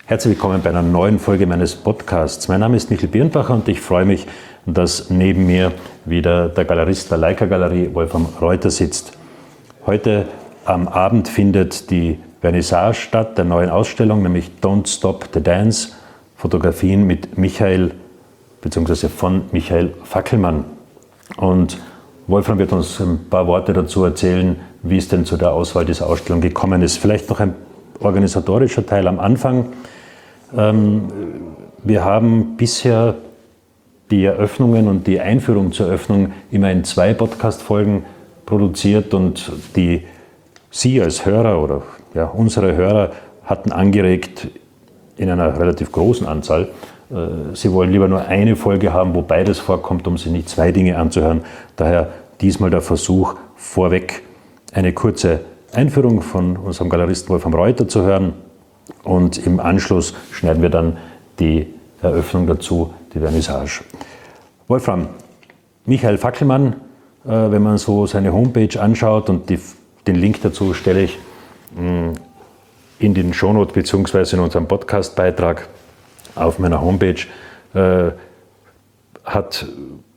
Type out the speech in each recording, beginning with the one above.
Herzlich willkommen bei einer neuen Folge meines Podcasts. Mein Name ist Michael Birnbacher und ich freue mich, dass neben mir wieder der Galerist der Leica Galerie, Wolfram Reuter, sitzt. Heute am Abend findet die Vernissage statt der neuen Ausstellung, nämlich Don't Stop the Dance, Fotografien mit Michael bzw. von Michael Fackelmann. Und Wolfram wird uns ein paar Worte dazu erzählen, wie es denn zu der Auswahl dieser Ausstellung gekommen ist. Vielleicht noch ein organisatorischer Teil am Anfang. Wir haben bisher die Eröffnungen und die Einführung zur Eröffnung immer in 2 Podcast-Folgen produziert und die Sie als Hörer oder ja, unsere Hörer hatten angeregt in einer relativ großen Anzahl. Sie wollen lieber nur eine Folge haben, wo beides vorkommt, um sich nicht 2 Dinge anzuhören. Daher diesmal der Versuch, vorweg eine kurze Einführung von unserem Galeristen Wolfram Reuter zu hören. Und im Anschluss schneiden wir dann die Eröffnung dazu, die Vernissage. Wolfram, Michael Fackelmann, wenn man so seine Homepage anschaut und den Link dazu stelle ich in den Shownote bzw. in unserem Podcastbeitrag auf meiner Homepage, hat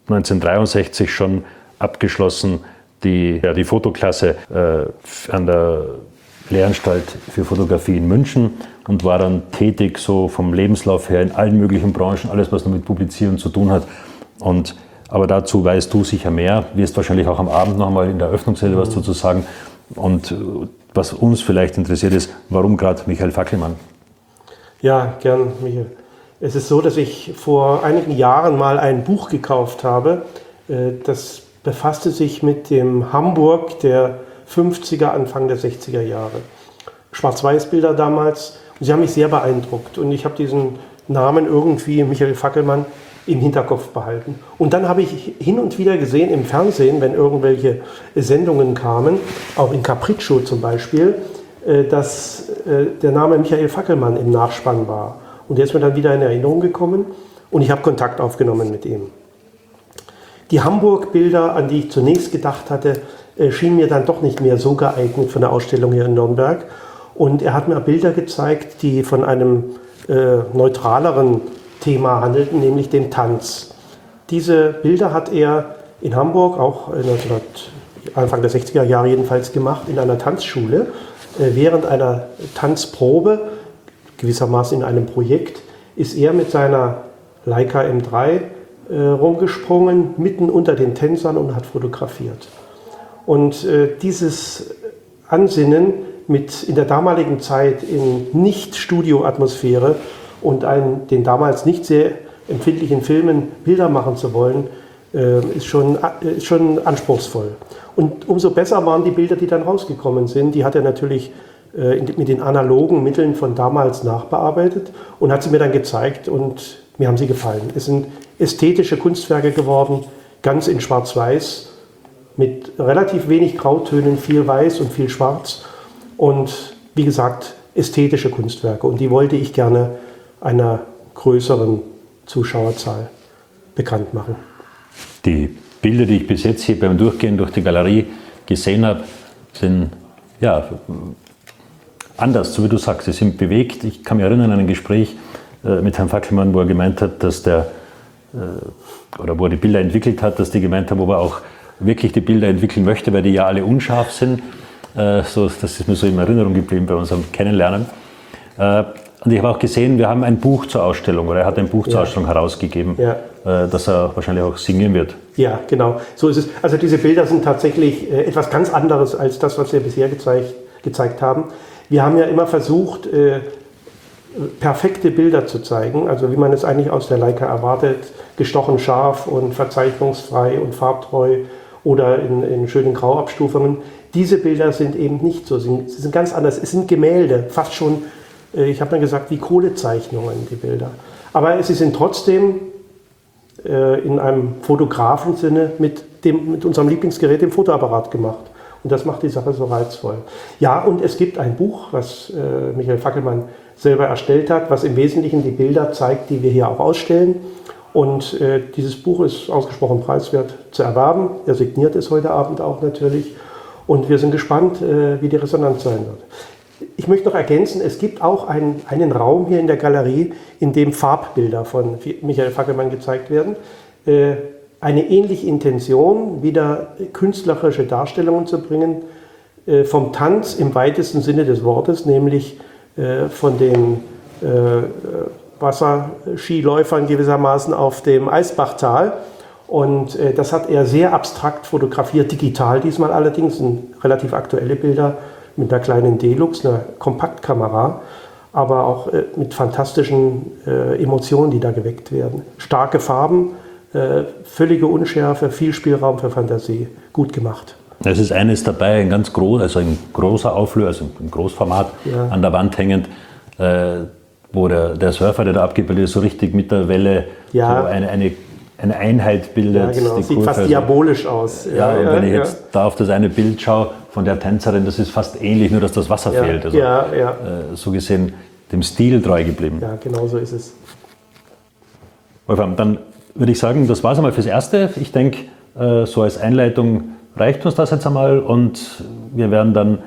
1963 schon abgeschlossen die Fotoklasse an der Lehranstalt für Fotografie in München und war dann tätig, so vom Lebenslauf her in allen möglichen Branchen, alles was mit Publizieren zu tun hat. Aber dazu weißt du sicher mehr, wirst wahrscheinlich auch am Abend noch einmal in der Eröffnungsrede was dazu sagen. Und was uns vielleicht interessiert ist, warum gerade Michael Fackelmann? Ja, gern, Michael. Es ist so, dass ich vor einigen Jahren mal ein Buch gekauft habe, das befasste sich mit dem Hamburg der 50er, Anfang der 60er Jahre. Schwarz-Weiß-Bilder damals. Und sie haben mich sehr beeindruckt. Und ich habe diesen Namen irgendwie, Michael Fackelmann, im Hinterkopf behalten. Und dann habe ich hin und wieder gesehen im Fernsehen, wenn irgendwelche Sendungen kamen, auch in Capriccio zum Beispiel, dass der Name Michael Fackelmann im Nachspann war. Und der ist mir dann wieder in Erinnerung gekommen und ich habe Kontakt aufgenommen mit ihm. Die Hamburg-Bilder, an die ich zunächst gedacht hatte, schienen mir dann doch nicht mehr so geeignet für eine Ausstellung hier in Nürnberg. Und er hat mir Bilder gezeigt, die von einem neutraleren Thema handelten, nämlich dem Tanz. Diese Bilder hat er in Hamburg, auch Anfang der 60er Jahre jedenfalls, gemacht, in einer Tanzschule. Während einer Tanzprobe, gewissermaßen in einem Projekt, ist er mit seiner Leica M3 rumgesprungen, mitten unter den Tänzern und hat fotografiert. Und dieses Ansinnen, mit in der damaligen Zeit in Nicht-Studio-Atmosphäre und den damals nicht sehr empfindlichen Filmen Bilder machen zu wollen, ist schon anspruchsvoll. Und umso besser waren die Bilder, die dann rausgekommen sind. Die hat er natürlich mit den analogen Mitteln von damals nachbearbeitet und hat sie mir dann gezeigt und mir haben sie gefallen. Es sind ästhetische Kunstwerke geworden, ganz in Schwarz-Weiß, mit relativ wenig Grautönen, viel Weiß und viel Schwarz. Und wie gesagt, ästhetische Kunstwerke. Und die wollte ich gerne einer größeren Zuschauerzahl bekannt machen. Die Bilder, die ich bis jetzt hier beim Durchgehen durch die Galerie gesehen habe, sind ja anders, so wie du sagst. Sie sind bewegt. Ich kann mich erinnern an ein Gespräch mit Herrn Fackelmann, wo er gemeint hat, dass wo er die Bilder entwickelt hat, dass die gemeint haben, ob er auch wirklich die Bilder entwickeln möchte, weil die ja alle unscharf sind. Das ist mir so in Erinnerung geblieben bei unserem Kennenlernen. Und ich habe auch gesehen, wir haben ein Buch zur Ausstellung, oder er hat ein Buch zur Ausstellung herausgegeben, das er wahrscheinlich auch signieren wird. Ja, genau, so ist es. Also diese Bilder sind tatsächlich etwas ganz anderes als das, was wir bisher gezeigt haben. Wir haben ja immer versucht, perfekte Bilder zu zeigen, also wie man es eigentlich aus der Leica erwartet, gestochen scharf und verzeichnungsfrei und farbtreu oder in schönen Grauabstufungen. Diese Bilder sind eben nicht so, sie sind ganz anders. Es sind Gemälde, fast schon, ich habe mal gesagt, wie Kohlezeichnungen, die Bilder. Aber sie sind trotzdem in einem Fotografensinne mit unserem Lieblingsgerät, dem Fotoapparat, gemacht. Und das macht die Sache so reizvoll. Ja, und es gibt ein Buch, was Michael Fackelmann selber erstellt hat, was im Wesentlichen die Bilder zeigt, die wir hier auch ausstellen. Und dieses Buch ist ausgesprochen preiswert zu erwerben. Er signiert es heute Abend auch natürlich. Und wir sind gespannt, wie die Resonanz sein wird. Ich möchte noch ergänzen, es gibt auch einen Raum hier in der Galerie, in dem Farbbilder von Michael Fackelmann gezeigt werden. Eine ähnliche Intention, wieder künstlerische Darstellungen zu bringen, vom Tanz im weitesten Sinne des Wortes, nämlich von den Wasserskiläufern gewissermaßen auf dem Eisbachtal. Und das hat er sehr abstrakt fotografiert, digital diesmal allerdings, sind relativ aktuelle Bilder mit einer kleinen Delux, einer Kompaktkamera, aber auch mit fantastischen Emotionen, die da geweckt werden. Starke Farben, völlige Unschärfe, viel Spielraum für Fantasie, gut gemacht. Es ist eines dabei, ein ganz groß, also ein großer Auflöser, also ein Großformat an der Wand hängend, wo der Surfer, der da abgebildet ist, so richtig mit der Welle so eine Einheit bildet. Ja, genau. Die Sieht Kurve, fast diabolisch aus. Und wenn ich jetzt da auf das eine Bild schaue von der Tänzerin, das ist fast ähnlich, nur dass das Wasser fehlt. Also, so gesehen dem Stil treu geblieben. Ja, genau so ist es. Wolfram, dann würde ich sagen, das war es einmal fürs Erste. Ich denke, so als Einleitung reicht uns das jetzt einmal und wir werden dann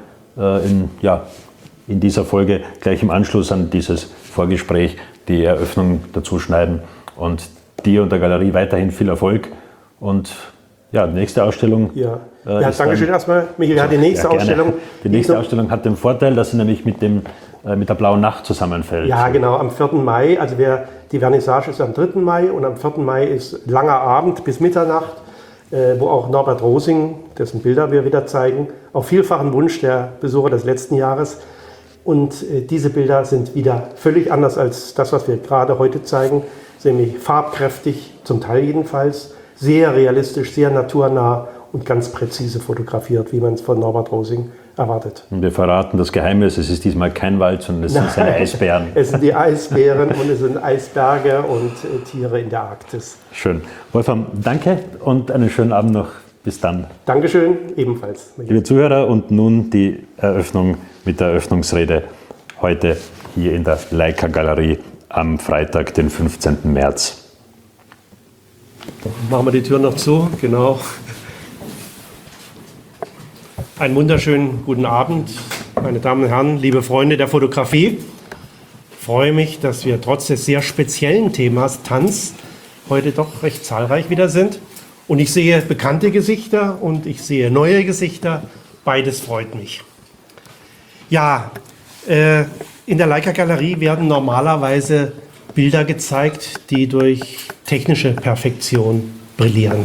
in dieser Folge gleich im Anschluss an dieses Vorgespräch die Eröffnung dazu schneiden und dir und der Galerie weiterhin viel Erfolg und ja, die nächste Ausstellung. Danke schön erstmal, Michael. Die nächste Ausstellung. Die nächste Ausstellung hat den Vorteil, dass sie nämlich mit der Blauen Nacht zusammenfällt. Ja, genau, am 4. Mai. Also die Vernissage ist am 3. Mai und am 4. Mai ist langer Abend bis Mitternacht, wo auch Norbert Rosing, dessen Bilder wir wieder zeigen, auf vielfachen Wunsch der Besucher des letzten Jahres. Und diese Bilder sind wieder völlig anders als das, was wir gerade heute zeigen. Nämlich farbkräftig, zum Teil jedenfalls, sehr realistisch, sehr naturnah und ganz präzise fotografiert, wie man es von Norbert Rosing erwartet. Und wir verraten das Geheimnis, es ist diesmal kein Wald, sondern es sind seine Eisbären. Es sind die Eisbären und es sind Eisberge und Tiere in der Arktis. Schön. Wolfram, danke und einen schönen Abend noch. Bis dann. Dankeschön, ebenfalls. Liebe Zuhörer, und nun die Eröffnung mit der Eröffnungsrede heute hier in der Leica Galerie am Freitag, den 15. März. Machen wir die Tür noch zu, genau. Einen wunderschönen guten Abend, meine Damen und Herren, liebe Freunde der Fotografie. Ich freue mich, dass wir trotz des sehr speziellen Themas Tanz heute doch recht zahlreich wieder sind. Und ich sehe bekannte Gesichter und ich sehe neue Gesichter. Beides freut mich. Ja, in der Leica Galerie werden normalerweise Bilder gezeigt, die durch technische Perfektion brillieren.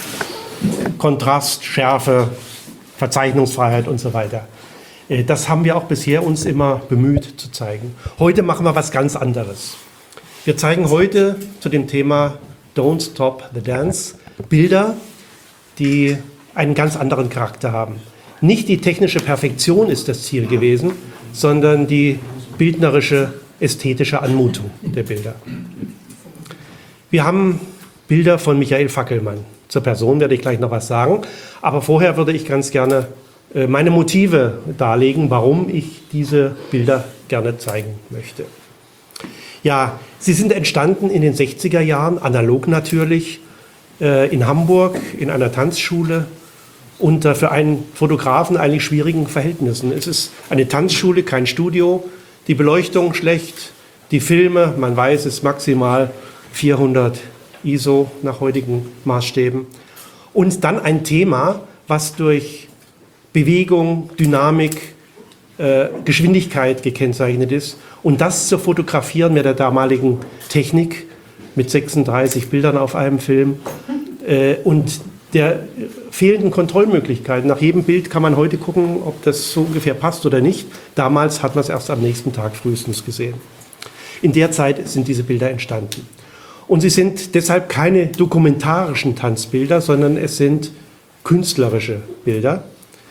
Kontrast, Schärfe, Verzeichnungsfreiheit und so weiter. Das haben wir auch bisher uns immer bemüht zu zeigen. Heute machen wir was ganz anderes. Wir zeigen heute zu dem Thema Don't Stop the Dance Bilder, die einen ganz anderen Charakter haben. Nicht die technische Perfektion ist das Ziel gewesen, sondern die bildnerische, ästhetische Anmutung der Bilder. Wir haben Bilder von Michael Fackelmann. Zur Person werde ich gleich noch was sagen, aber vorher würde ich ganz gerne meine Motive darlegen, warum ich diese Bilder gerne zeigen möchte. Ja, sie sind entstanden in den 60er Jahren, analog natürlich, in Hamburg, in einer Tanzschule, unter für einen Fotografen eigentlich schwierigen Verhältnissen. Es ist eine Tanzschule, kein Studio, die Beleuchtung schlecht, die Filme, man weiß, es ist maximal 400 ISO nach heutigen Maßstäben. Und dann ein Thema, was durch Bewegung, Dynamik, Geschwindigkeit gekennzeichnet ist. Und das zu fotografieren mit der damaligen Technik, mit 36 Bildern auf einem Film und der fehlenden Kontrollmöglichkeiten. Nach jedem Bild kann man heute gucken, ob das so ungefähr passt oder nicht. Damals hat man es erst am nächsten Tag frühestens gesehen. In der Zeit sind diese Bilder entstanden. Und sie sind deshalb keine dokumentarischen Tanzbilder, sondern es sind künstlerische Bilder.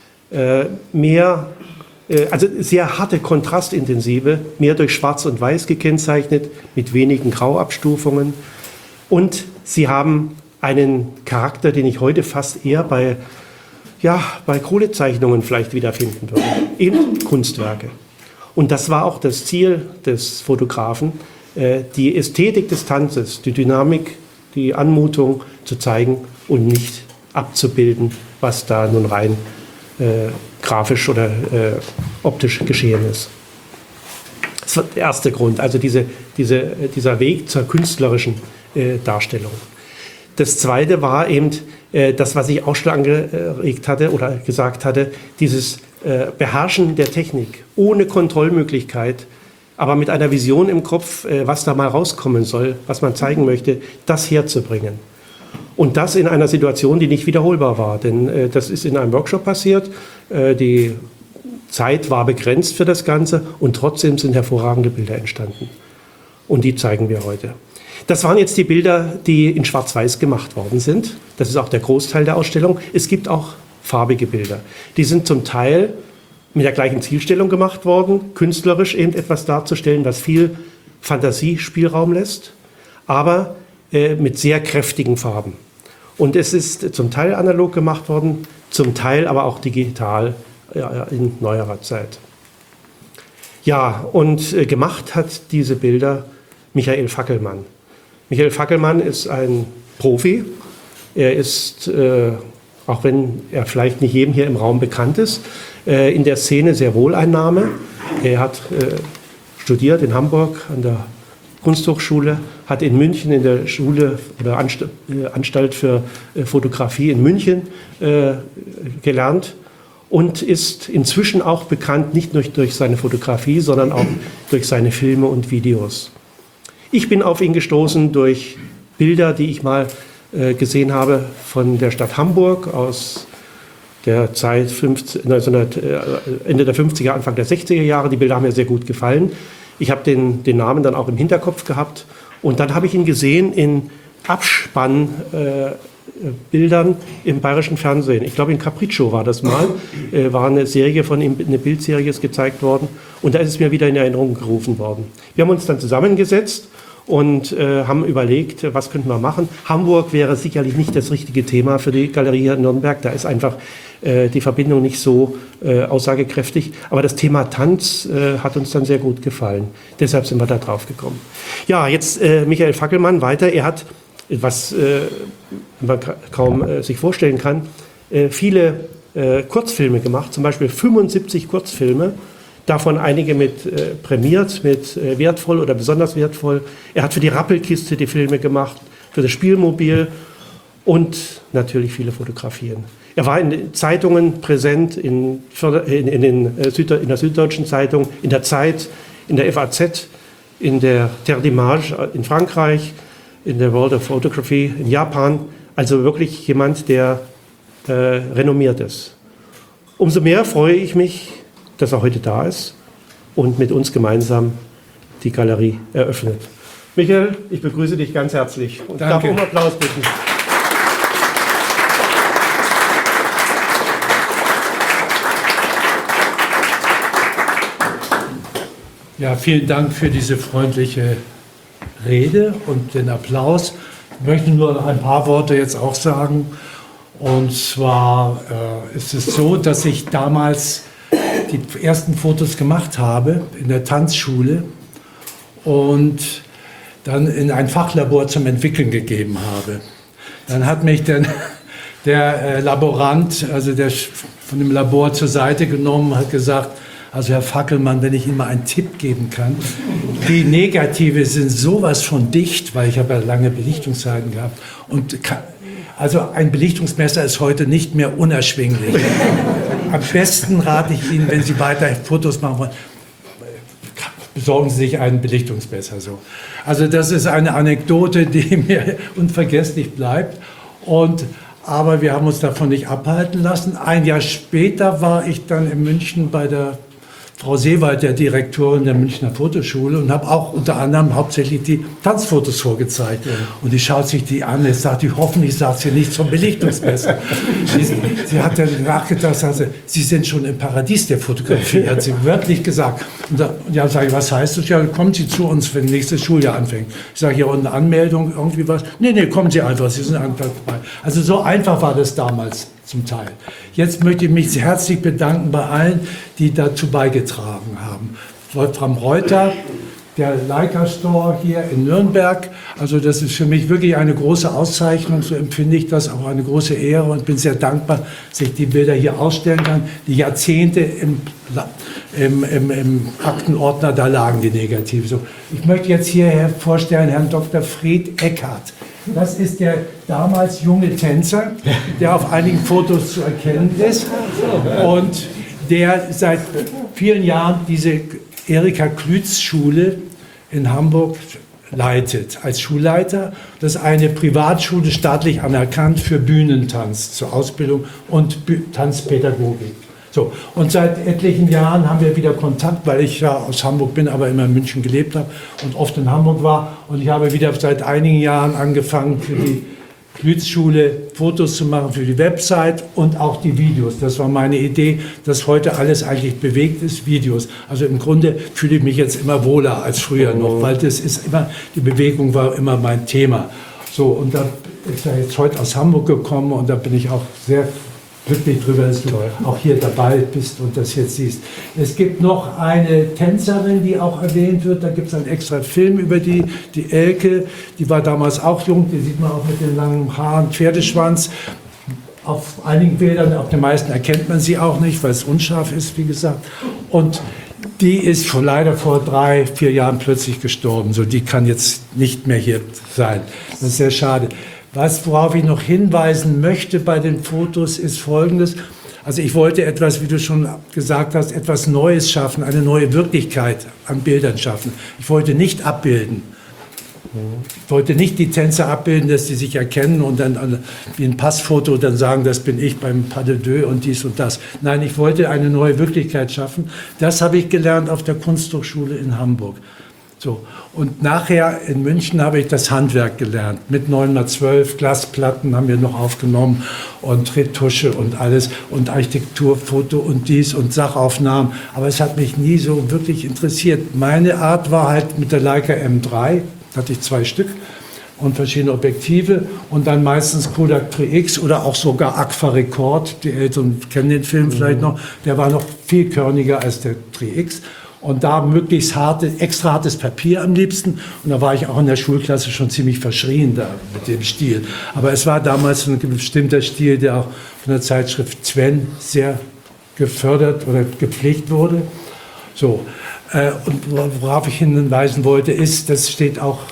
Also sehr harte, kontrastintensive, mehr durch Schwarz und Weiß gekennzeichnet, mit wenigen Grauabstufungen. Und sie haben einen Charakter, den ich heute fast eher bei Kohlezeichnungen vielleicht wiederfinden würde. Eben Kunstwerke. Und das war auch das Ziel des Fotografen, die Ästhetik des Tanzes, die Dynamik, die Anmutung zu zeigen und nicht abzubilden, was da nun rein grafisch oder optisch geschehen ist. Das war der erste Grund, also dieser Weg zur künstlerischen Darstellung. Das zweite war eben das, was ich auch schon angeregt hatte oder gesagt hatte, dieses Beherrschen der Technik ohne Kontrollmöglichkeit, aber mit einer Vision im Kopf, was da mal rauskommen soll, was man zeigen möchte, das herzubringen. Und das in einer Situation, die nicht wiederholbar war, denn das ist in einem Workshop passiert, die Zeit war begrenzt für das Ganze und trotzdem sind hervorragende Bilder entstanden. Und die zeigen wir heute. Das waren jetzt die Bilder, die in Schwarz-Weiß gemacht worden sind. Das ist auch der Großteil der Ausstellung. Es gibt auch farbige Bilder. Die sind zum Teil mit der gleichen Zielstellung gemacht worden, künstlerisch eben etwas darzustellen, was viel Fantasiespielraum lässt, aber mit sehr kräftigen Farben. Und es ist zum Teil analog gemacht worden, zum Teil aber auch digital in neuerer Zeit. Ja, und gemacht hat diese Bilder Michael Fackelmann. Michael Fackelmann ist ein Profi. Er ist, auch wenn er vielleicht nicht jedem hier im Raum bekannt ist, in der Szene sehr wohl ein Name. Er hat studiert in Hamburg an der Kunsthochschule, hat in München in der Schule oder Anstalt für Fotografie in München gelernt und ist inzwischen auch bekannt, nicht nur durch seine Fotografie, sondern auch durch seine Filme und Videos. Ich bin auf ihn gestoßen durch Bilder, die ich mal gesehen habe von der Stadt Hamburg aus der Zeit Ende der 50er, Anfang der 60er Jahre. Die Bilder haben mir sehr gut gefallen. Ich habe den Namen dann auch im Hinterkopf gehabt. Und dann habe ich ihn gesehen in Abspannbildern im bayerischen Fernsehen. Ich glaube, in Capriccio war das mal. War eine Serie von ihm, eine Bildserie ist gezeigt worden. Und da ist es mir wieder in Erinnerung gerufen worden. Wir haben uns dann zusammengesetzt und haben überlegt, was könnten wir machen. Hamburg wäre sicherlich nicht das richtige Thema für die Galerie hier in Nürnberg. Da ist einfach die Verbindung nicht so aussagekräftig. Aber das Thema Tanz hat uns dann sehr gut gefallen. Deshalb sind wir da drauf gekommen. Ja, jetzt Michael Fackelmann weiter. Er hat, was man kaum sich vorstellen kann, viele Kurzfilme gemacht, zum Beispiel 75 Kurzfilme. Davon einige mit prämiert, mit wertvoll oder besonders wertvoll. Er hat für die Rappelkiste die Filme gemacht, für das Spielmobil und natürlich viele Fotografien. Er war in den Zeitungen präsent, in der Süddeutschen Zeitung, in der Zeit, in der FAZ, in der Terre d'Image in Frankreich, in der World of Photography in Japan. Also wirklich jemand, der renommiert ist. Umso mehr freue ich mich, dass er heute da ist und mit uns gemeinsam die Galerie eröffnet. Michael, ich begrüße dich ganz herzlich und darf um Applaus bitten. Ja, vielen Dank für diese freundliche Rede und den Applaus. Ich möchte nur ein paar Worte jetzt auch sagen. Und zwar ist es so, dass ich damals die ersten Fotos gemacht habe in der Tanzschule und dann in ein Fachlabor zum Entwickeln gegeben habe. Dann hat mich der Laborant, also der von dem Labor zur Seite genommen, hat gesagt, also Herr Fackelmann, wenn ich Ihnen mal einen Tipp geben kann, die Negative sind sowas von dicht, weil ich habe ja lange Belichtungszeiten gehabt und also ein Belichtungsmesser ist heute nicht mehr unerschwinglich. Am besten rate ich Ihnen, wenn Sie weiter Fotos machen wollen, besorgen Sie sich einen Belichtungsmesser. So. Also das ist eine Anekdote, die mir unvergesslich bleibt. Aber wir haben uns davon nicht abhalten lassen. Ein Jahr später war ich dann in München bei der Frau Seewald, der Direktorin der Münchner Fotoschule, und habe auch unter anderem hauptsächlich die Tanzfotos vorgezeigt. Ja. Und die schaut sich die an, jetzt sagt die, hoffentlich sagt sie nicht zum Belichtungsmesser. Sie hat dann nachgedacht, sagte, Sie sind schon im Paradies der Fotografie, hat sie wörtlich gesagt. Und ja, sage ich, was heißt das? Ja, kommen Sie zu uns, wenn nächstes Schuljahr anfängt. Ich sage, ja, und eine Anmeldung, irgendwie was? Nee, kommen Sie einfach, Sie sind einfach dabei. Also so einfach war das damals zum Teil. Jetzt möchte ich mich herzlich bedanken bei allen, die dazu beigetragen haben. Wolfram Reuter, der Leica Store hier in Nürnberg. Also das ist für mich wirklich eine große Auszeichnung, so empfinde ich das, auch eine große Ehre und bin sehr dankbar, dass ich die Bilder hier ausstellen kann. Die Jahrzehnte im Aktenordner, da lagen die Negative. So, ich möchte jetzt hier vorstellen Herrn Dr. Fred Eckert. Das ist der damals junge Tänzer, der auf einigen Fotos zu erkennen ist und der seit vielen Jahren diese Erika-Klütz-Schule in Hamburg leitet, als Schulleiter. Das ist eine Privatschule, staatlich anerkannt für Bühnentanz zur Ausbildung und Tanzpädagogik. So, und seit etlichen Jahren haben wir wieder Kontakt, weil ich ja aus Hamburg bin, aber immer in München gelebt habe und oft in Hamburg war. Und ich habe wieder seit einigen Jahren angefangen, für die Klütz-Schule Fotos zu machen, für die Website und auch die Videos. Das war meine Idee, dass heute alles eigentlich bewegt ist, Videos. Also im Grunde fühle ich mich jetzt immer wohler als früher noch, weil das ist immer, die Bewegung war immer mein Thema. So, und da ist er jetzt heute aus Hamburg gekommen und da bin ich auch sehr glücklich drüber, dass du auch hier dabei bist und das jetzt siehst. Es gibt noch eine Tänzerin, die auch erwähnt wird. Da gibt es einen extra Film über die Elke. Die war damals auch jung. Die sieht man auch mit den langen Haaren, Pferdeschwanz. Auf einigen Bildern, auf den meisten erkennt man sie auch nicht, weil es unscharf ist, wie gesagt. Und die ist schon leider vor 3-4 Jahren plötzlich gestorben. So, die kann jetzt nicht mehr hier sein. Das ist sehr schade. Worauf ich noch hinweisen möchte bei den Fotos ist Folgendes. Also ich wollte etwas, wie du schon gesagt hast, etwas Neues schaffen, eine neue Wirklichkeit an Bildern schaffen. Ich wollte nicht abbilden. Ich wollte nicht die Tänzer abbilden, dass sie sich erkennen und dann wie ein Passfoto dann sagen, das bin ich beim Pas de Deux und dies und das. Nein, ich wollte eine neue Wirklichkeit schaffen. Das habe ich gelernt auf der Kunsthochschule in Hamburg. So. Und nachher in München habe ich das Handwerk gelernt. Mit 9x12 Glasplatten haben wir noch aufgenommen und Retusche und alles und Architekturfoto und dies und Sachaufnahmen. Aber es hat mich nie so wirklich interessiert. Meine Art war halt mit der Leica M3, da hatte ich 2 Stück und verschiedene Objektive und dann meistens Kodak 3X oder auch sogar Agfa Record. Die Älteren kennen den Film vielleicht noch. Der war noch viel körniger als der 3X. Und da möglichst extra hartes Papier am liebsten. Und da war ich auch in der Schulklasse schon ziemlich verschrien da mit dem Stil. Aber es war damals ein bestimmter Stil, der auch von der Zeitschrift Sven sehr gefördert oder gepflegt wurde. So. Und worauf ich hinweisen wollte, ist, das steht auch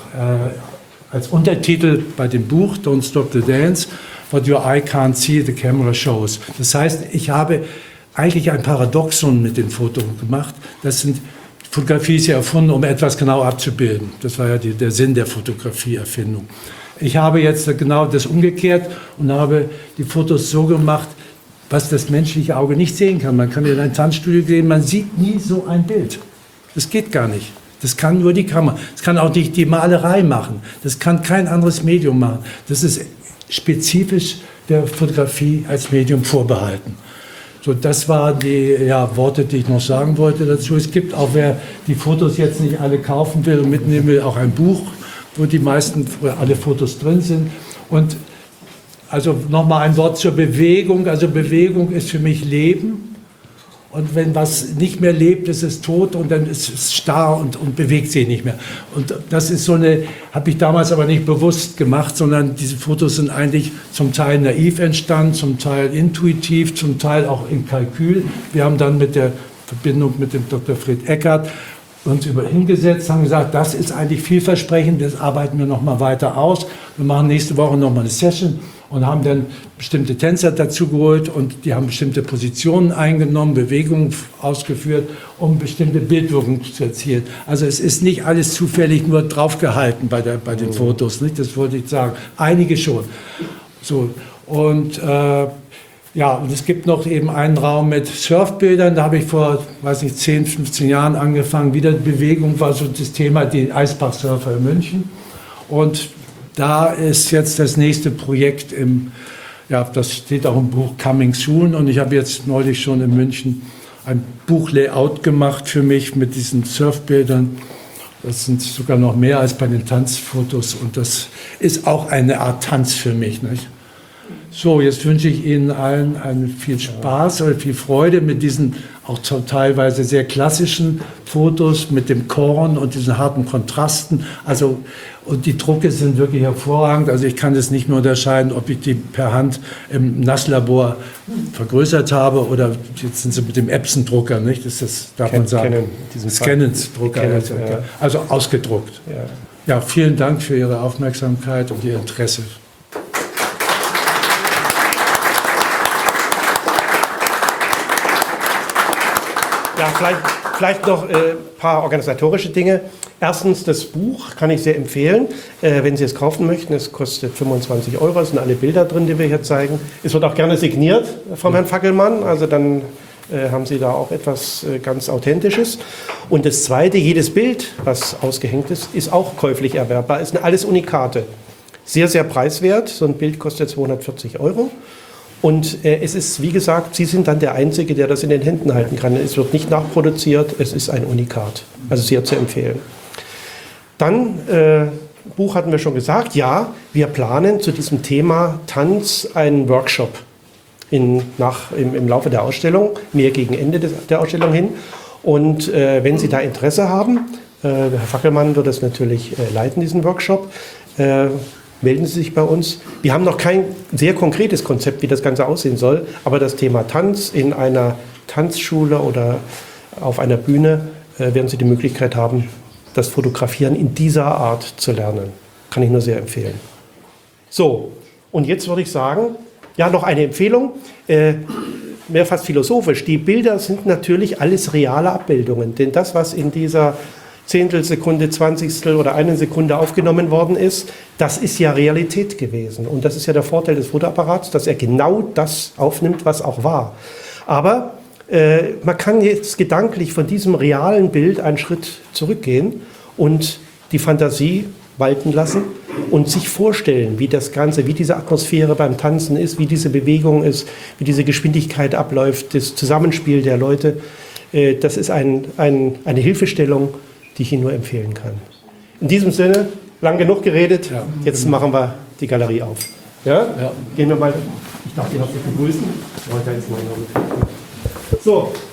als Untertitel bei dem Buch Don't Stop the Dance, What Your Eye Can't See, the Camera Shows. Das heißt, ich habe eigentlich ein Paradoxon mit den Fotos gemacht. Fotografie ist ja erfunden, um etwas genau abzubilden. Das war ja der Sinn der Fotografieerfindung. Ich habe jetzt genau das umgekehrt und habe die Fotos so gemacht, was das menschliche Auge nicht sehen kann. Man kann in ein Tanzstudio gehen, man sieht nie so ein Bild. Das geht gar nicht. Das kann nur die Kamera. Das kann auch nicht die Malerei machen. Das kann kein anderes Medium machen. Das ist spezifisch der Fotografie als Medium vorbehalten. So, das waren die Worte, die ich noch sagen wollte dazu. Es gibt auch, wer die Fotos jetzt nicht alle kaufen will und mitnehmen will, auch ein Buch, wo alle Fotos drin sind. Und also nochmal ein Wort zur Bewegung. Also Bewegung ist für mich Leben. Und wenn was nicht mehr lebt, ist es tot und dann ist es starr und bewegt sich nicht mehr. Und das ist habe ich damals aber nicht bewusst gemacht, sondern diese Fotos sind eigentlich zum Teil naiv entstanden, zum Teil intuitiv, zum Teil auch im Kalkül. Wir haben dann mit der Verbindung mit dem Dr. Fred Eckert uns hingesetzt, haben gesagt, das ist eigentlich vielversprechend, das arbeiten wir noch mal weiter aus. Wir machen nächste Woche noch mal eine Session und haben dann bestimmte Tänzer dazu geholt und die haben bestimmte Positionen eingenommen, Bewegungen ausgeführt, um bestimmte Bildwirkungen zu erzielen. Also es ist nicht alles zufällig nur draufgehalten bei den Fotos, nicht? Das wollte ich sagen. Einige schon. So, und und es gibt noch eben einen Raum mit Surfbildern. Da habe ich vor, 10, 15 Jahren angefangen. Wieder Bewegung war so das Thema, die Eisbach-Surfer in München. Und da ist jetzt das nächste Projekt das steht auch im Buch Coming Soon. Und ich habe jetzt neulich schon in München ein Buchlayout gemacht für mich mit diesen Surfbildern. Das sind sogar noch mehr als bei den Tanzfotos. Und das ist auch eine Art Tanz für mich, nicht? So, jetzt wünsche ich Ihnen allen viel Spaß oder viel Freude mit diesen auch teilweise sehr klassischen Fotos mit dem Korn und diesen harten Kontrasten. Also, und die Drucke sind wirklich hervorragend. Also ich kann es nicht mehr unterscheiden, ob ich die per Hand im Nasslabor vergrößert habe oder jetzt sind sie mit dem Epson-Drucker, nicht? Das darf man sagen. Scannens-Drucker. Also ausgedruckt. Ja, vielen Dank für Ihre Aufmerksamkeit und Ihr Interesse. Ja, vielleicht noch ein paar organisatorische Dinge. Erstens, das Buch kann ich sehr empfehlen, wenn Sie es kaufen möchten. Es kostet 25 €, es sind alle Bilder drin, die wir hier zeigen. Es wird auch gerne signiert vom Herrn Fackelmann, also dann haben Sie da auch etwas ganz Authentisches. Und das Zweite, jedes Bild, was ausgehängt ist, ist auch käuflich erwerbbar. Es sind alles Unikate. Sehr, sehr preiswert. So ein Bild kostet 240 €. Und es ist, wie gesagt, Sie sind dann der Einzige, der das in den Händen halten kann. Es wird nicht nachproduziert, es ist ein Unikat. Also sehr zu empfehlen. Dann, Buch hatten wir schon gesagt, ja, wir planen zu diesem Thema Tanz einen Workshop im Laufe der Ausstellung, mehr gegen Ende der Ausstellung hin. Und wenn Sie da Interesse haben, Herr Fackelmann wird das natürlich leiten, diesen Workshop, melden Sie sich bei uns. Wir haben noch kein sehr konkretes Konzept, wie das Ganze aussehen soll, aber das Thema Tanz in einer Tanzschule oder auf einer Bühne werden Sie die Möglichkeit haben, das Fotografieren in dieser Art zu lernen. Kann ich nur sehr empfehlen. So, und jetzt würde ich sagen, ja, noch eine Empfehlung, mehr fast philosophisch. Die Bilder sind natürlich alles reale Abbildungen, denn das, was in dieser Zehntelsekunde, Zwanzigstel oder eine Sekunde aufgenommen worden ist, das ist ja Realität gewesen. Und das ist ja der Vorteil des Fotoapparats, dass er genau das aufnimmt, was auch war. Aber man kann jetzt gedanklich von diesem realen Bild einen Schritt zurückgehen und die Fantasie walten lassen und sich vorstellen, wie das Ganze, wie diese Atmosphäre beim Tanzen ist, wie diese Bewegung ist, wie diese Geschwindigkeit abläuft, das Zusammenspiel der Leute. Das ist eine Hilfestellung, die ich Ihnen nur empfehlen kann. In diesem Sinne, lang genug geredet, jetzt machen wir die Galerie auf. Ja? Gehen wir mal, ich darf Sie herzlich begrüßen. So,